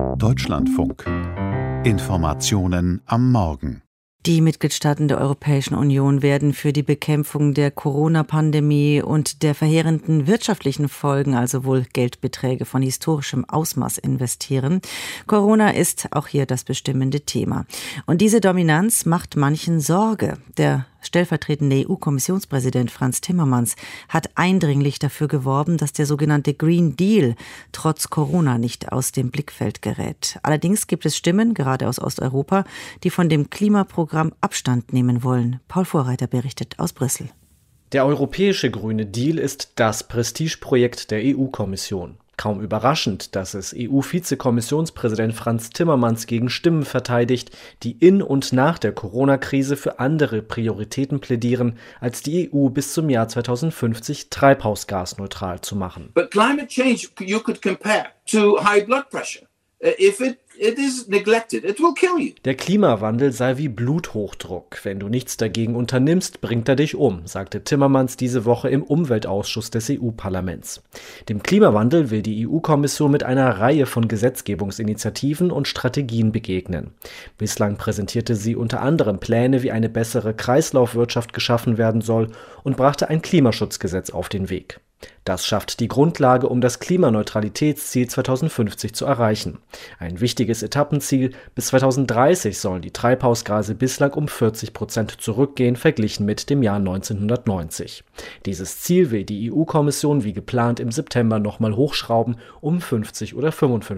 Deutschlandfunk. Informationen am Morgen. Die Mitgliedstaaten der Europäischen Union werden für die Bekämpfung der Corona-Pandemie und der verheerenden wirtschaftlichen Folgen also wohl Geldbeträge von historischem Ausmaß investieren. Corona ist auch hier das bestimmende Thema. Und diese Dominanz macht manchen Sorge. Der stellvertretende EU-Kommissionspräsident Frans Timmermans hat eindringlich dafür geworben, dass der sogenannte Green Deal trotz Corona nicht aus dem Blickfeld gerät. Allerdings gibt es Stimmen, gerade aus Osteuropa, die von dem Klimaprogramm Abstand nehmen wollen. Paul Vorreiter berichtet aus Brüssel. Der europäische Grüne Deal ist das Prestigeprojekt der EU-Kommission. Kaum überraschend, dass es EU-Vizekommissionspräsident Frans Timmermans gegen Stimmen verteidigt, die in und nach der Corona-Krise für andere Prioritäten plädieren, als die EU bis zum Jahr 2050 treibhausgasneutral zu machen. But climate change you could compare to high blood pressure. If it is neglected, it will kill you. Der Klimawandel sei wie Bluthochdruck. Wenn du nichts dagegen unternimmst, bringt er dich um, sagte Timmermans diese Woche im Umweltausschuss des EU-Parlaments. Dem Klimawandel will die EU-Kommission mit einer Reihe von Gesetzgebungsinitiativen und Strategien begegnen. Bislang präsentierte sie unter anderem Pläne, wie eine bessere Kreislaufwirtschaft geschaffen werden soll, und brachte ein Klimaschutzgesetz auf den Weg. Das schafft die Grundlage, um das Klimaneutralitätsziel 2050 zu erreichen. Ein wichtiges Etappenziel: bis 2030 sollen die Treibhausgase bislang um 40% zurückgehen, verglichen mit dem Jahr 1990. Dieses Ziel will die EU-Kommission wie geplant im September nochmal hochschrauben um 50 oder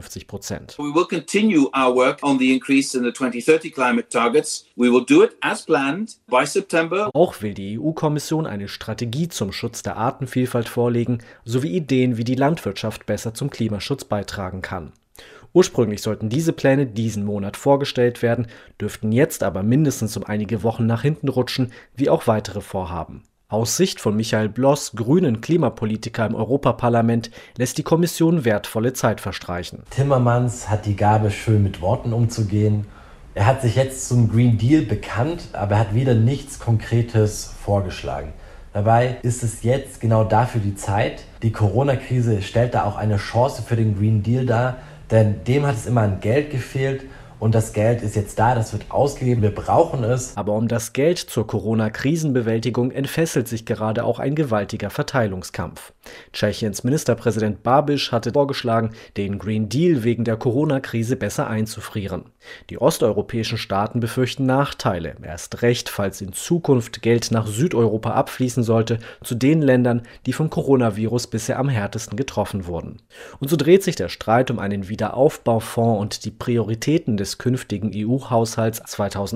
55%. We will continue our work on the increase in the 2030 climate targets. We will do it as planned by September. Auch will die EU-Kommission eine Strategie zum Schutz der Artenvielfalt vorlegen, sowie Ideen, wie die Landwirtschaft besser zum Klimaschutz beitragen kann. Ursprünglich sollten diese Pläne diesen Monat vorgestellt werden, dürften jetzt aber mindestens um einige Wochen nach hinten rutschen, wie auch weitere Vorhaben. Aus Sicht von Michael Bloss, grünen Klimapolitiker im Europaparlament, lässt die Kommission wertvolle Zeit verstreichen. Timmermans hat die Gabe, schön mit Worten umzugehen. Er hat sich jetzt zum Green Deal bekannt, aber er hat wieder nichts Konkretes vorgeschlagen. Dabei ist es jetzt genau dafür die Zeit. Die Corona-Krise stellt da auch eine Chance für den Green Deal dar, denn dem hat es immer an Geld gefehlt. Und das Geld ist jetzt da, das wird ausgegeben, wir brauchen es. Aber um das Geld zur Corona-Krisenbewältigung entfesselt sich gerade auch ein gewaltiger Verteilungskampf. Tschechiens Ministerpräsident Babiš hatte vorgeschlagen, den Green Deal wegen der Corona-Krise besser einzufrieren. Die osteuropäischen Staaten befürchten Nachteile, erst recht, falls in Zukunft Geld nach Südeuropa abfließen sollte, zu den Ländern, die vom Coronavirus bisher am härtesten getroffen wurden. Und so dreht sich der Streit um einen Wiederaufbaufonds und die Prioritäten des künftigen EU-Haushalts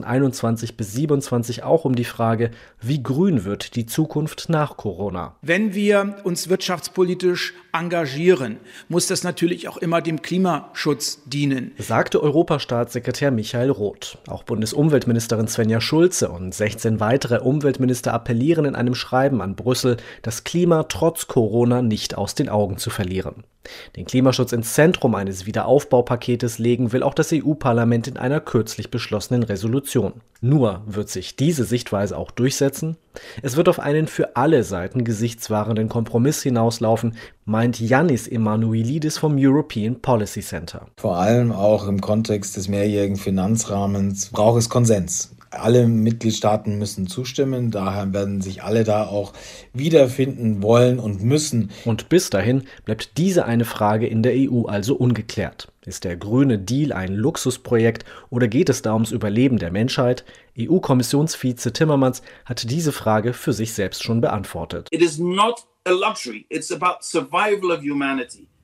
2021 bis 2027 auch um die Frage, wie grün wird die Zukunft nach Corona. Wenn wir uns wirtschaftspolitisch engagieren, muss das natürlich auch immer dem Klimaschutz dienen, sagte Europastaatssekretär Michael Roth. Auch Bundesumweltministerin Svenja Schulze und 16 weitere Umweltminister appellieren in einem Schreiben an Brüssel, das Klima trotz Corona nicht aus den Augen zu verlieren. Den Klimaschutz ins Zentrum eines Wiederaufbaupaketes legen will auch das EU-Parlament in einer kürzlich beschlossenen Resolution. Nur wird sich diese Sichtweise auch durchsetzen? Es wird auf einen für alle Seiten gesichtswahrenden Kompromiss hinauslaufen, meint Yannis Emanuelidis vom European Policy Center. Vor allem auch im Kontext des mehrjährigen Finanzrahmens braucht es Konsens. Alle Mitgliedstaaten müssen zustimmen, daher werden sich alle da auch wiederfinden wollen und müssen. Und bis dahin bleibt diese eine Frage in der EU also ungeklärt. Ist der grüne Deal ein Luxusprojekt oder geht es da ums Überleben der Menschheit? EU-Kommissionsvize Timmermans hat diese Frage für sich selbst schon beantwortet. It is not a luxury, it's about survival of humanity.